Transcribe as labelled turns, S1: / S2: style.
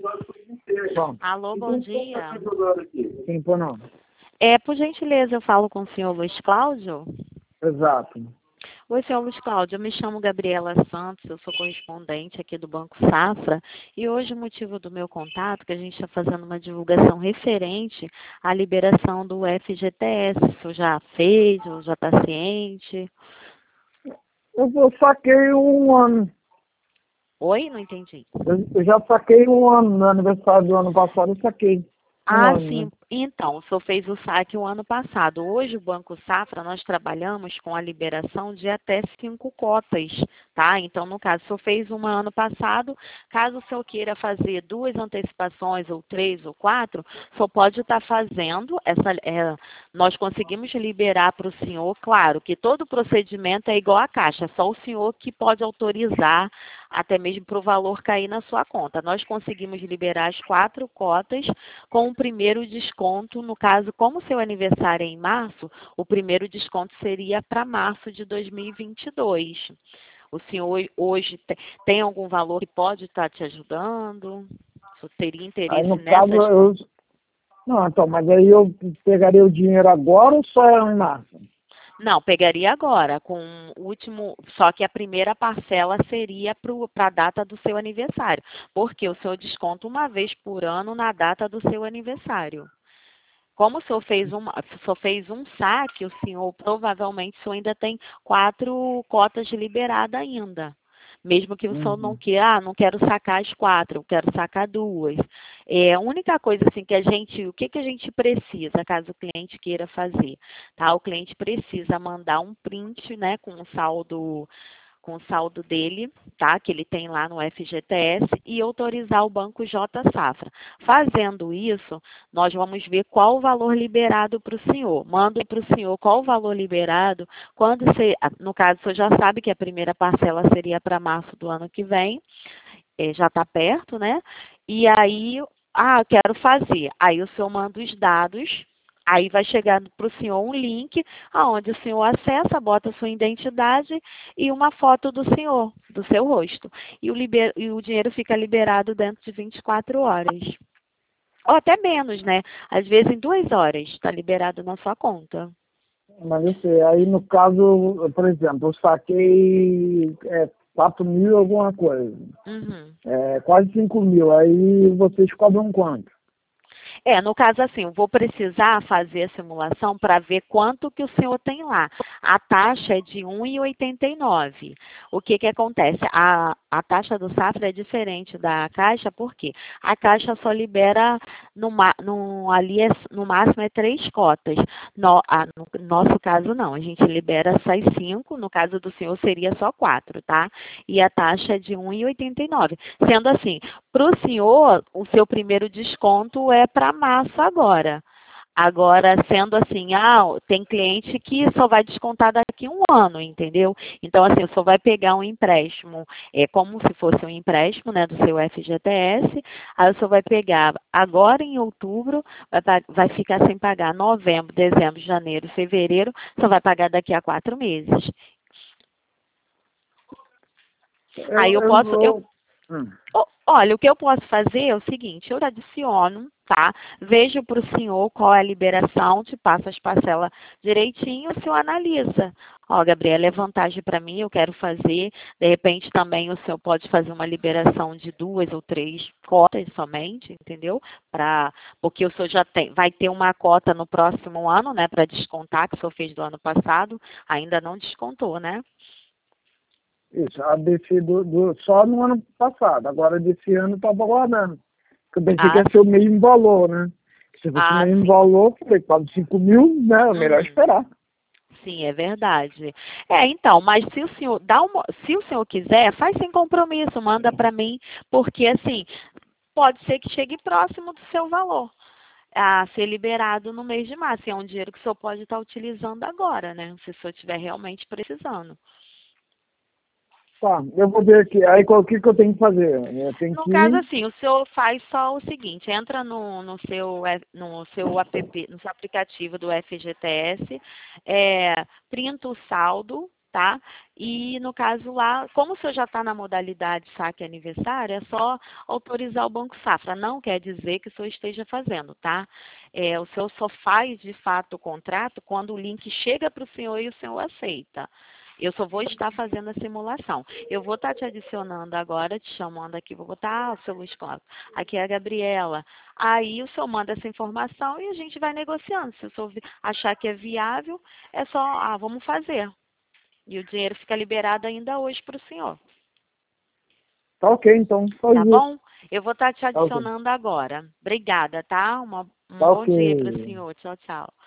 S1: Bom,
S2: Alô, bom dia.
S1: sim, pô, não.
S2: Por gentileza, eu falo com o senhor Luiz Cláudio?
S1: Exato.
S2: Oi, senhor Luiz Cláudio, eu me chamo Gabriela Santos, eu sou correspondente aqui do Banco Safra e hoje o motivo do meu contato é que a gente está fazendo uma divulgação referente à liberação do FGTS. O senhor já fez ou já está ciente?
S1: Eu saquei um ano.
S2: Oi? Não entendi.
S1: Eu já saquei um ano. No aniversário do ano passado eu saquei um
S2: Ah,
S1: ano, né?
S2: sim. Então, o senhor fez o saque o ano passado. Hoje, o Banco Safra, nós trabalhamos com a liberação de até 5 cotas, tá? Então, no caso, o senhor fez uma ano passado, caso o senhor queira fazer 2 antecipações, ou 3 ou 4, o senhor pode estar fazendo nós conseguimos liberar para o senhor, claro, que todo o procedimento é igual à Caixa, só o senhor que pode autorizar, até mesmo para o valor cair na sua conta. Nós conseguimos liberar as 4 cotas com o primeiro desconto, no caso, como o seu aniversário é em março, o primeiro desconto seria para março de 2022. O senhor hoje tem algum valor que pode estar te ajudando? O senhor teria
S1: Aí
S2: interesse
S1: no caso
S2: nessas?
S1: Não, então, mas aí eu pegaria o dinheiro agora ou só em março?
S2: Não, pegaria agora, com o último, só que a primeira parcela seria para a data do seu aniversário, porque o senhor desconta uma vez por ano na data do seu aniversário. Como o senhor fez um saque, o senhor provavelmente o senhor ainda tem 4 cotas liberadas ainda. Mesmo que o senhor não
S1: Uhum.
S2: queira, não quero sacar as 4, eu quero sacar 2. A única coisa assim o que que a gente precisa, caso o cliente queira fazer, tá? O cliente precisa mandar um print, né, com o saldo dele, tá? Que ele tem lá no FGTS e autorizar o Banco J Safra. Fazendo isso, nós vamos ver qual o valor liberado para o senhor. Mando para o senhor qual o valor liberado. Quando você, no caso, o senhor já sabe que a primeira parcela seria para março do ano que vem, já está perto, né? E aí, eu quero fazer. Aí o senhor manda os dados. Aí vai chegar para o senhor um link, aonde o senhor acessa, bota a sua identidade e uma foto do senhor, do seu rosto. E o dinheiro fica liberado dentro de 24 horas. Ou até menos, né? Às vezes em 2 horas está liberado na sua conta.
S1: Mas eu sei, aí no caso, por exemplo, eu saquei 4 mil alguma coisa,
S2: Uhum.
S1: quase 5 mil, aí vocês cobram quanto?
S2: No caso assim, eu vou precisar fazer a simulação para ver quanto que o senhor tem lá. A taxa é de 1,89. O que que acontece? A taxa do Safra é diferente da Caixa, por quê? A Caixa só libera, no máximo, 3 cotas. No nosso caso, não. A gente libera essas 5, no caso do senhor seria só 4, tá? E a taxa é de 1,89. Sendo assim, para o senhor, o seu primeiro desconto é para março agora. Agora, sendo assim, tem cliente que só vai descontar daqui a um ano, entendeu? Então, assim, o senhor vai pegar um empréstimo, como se fosse um empréstimo, né, do seu FGTS, aí o senhor vai pegar agora em outubro, vai ficar sem pagar novembro, dezembro, janeiro, fevereiro, só vai pagar daqui a 4 meses. Aí
S1: Eu, eu vou... Hum.
S2: Olha, o que eu posso fazer é o seguinte, eu adiciono, tá? Vejo para o senhor qual é a liberação, te passo as parcelas direitinho, o senhor analisa. Ó, Gabriela, é vantagem para mim, eu quero fazer. De repente também o senhor pode fazer uma liberação de 2 ou 3 cotas somente, entendeu? Porque o senhor vai ter uma cota no próximo ano, né? Para descontar, que o senhor fez do ano passado, ainda não descontou, né?
S1: Isso, a desse só no ano passado, agora desse ano eu estava guardando. Eu pensei que
S2: Ah,
S1: ia ser o mesmo valor, né? Se fosse o mesmo
S2: sim.
S1: valor, eu falei, quase 5 mil, né? É melhor
S2: Uhum.
S1: esperar.
S2: Sim, é verdade. Então, mas se o senhor se o senhor quiser, faz sem compromisso, manda para mim, porque assim, pode ser que chegue próximo do seu valor a ser liberado no mês de março. É um dinheiro que o senhor pode estar utilizando agora, né? Se o senhor estiver realmente precisando.
S1: Tá, eu vou ver aqui. Aí o que que eu tenho que fazer? Eu tenho
S2: No
S1: que
S2: caso,
S1: ir.
S2: assim, o senhor faz só o seguinte, entra no seu app, no seu aplicativo do FGTS, printa o saldo, tá? E no caso lá, como o senhor já está na modalidade saque aniversário, é só autorizar o Banco Safra. Não quer dizer que o senhor esteja fazendo, tá? O senhor só faz de fato o contrato quando o link chega para o senhor e o senhor aceita. Eu só vou estar fazendo a simulação. Eu vou estar te adicionando agora, te chamando aqui, vou botar, o seu Luiz Cláudio, aqui é a Gabriela. Aí o senhor manda essa informação e a gente vai negociando. Se o senhor achar que é viável, é só, vamos fazer. E o dinheiro fica liberado ainda hoje para o senhor.
S1: Tá ok, então, faz
S2: Tá
S1: isso.
S2: bom? Eu vou estar te
S1: Tá ok.
S2: adicionando agora. Obrigada, tá? Um
S1: Tá
S2: bom dia para o
S1: ok.
S2: senhor. Tchau, tchau.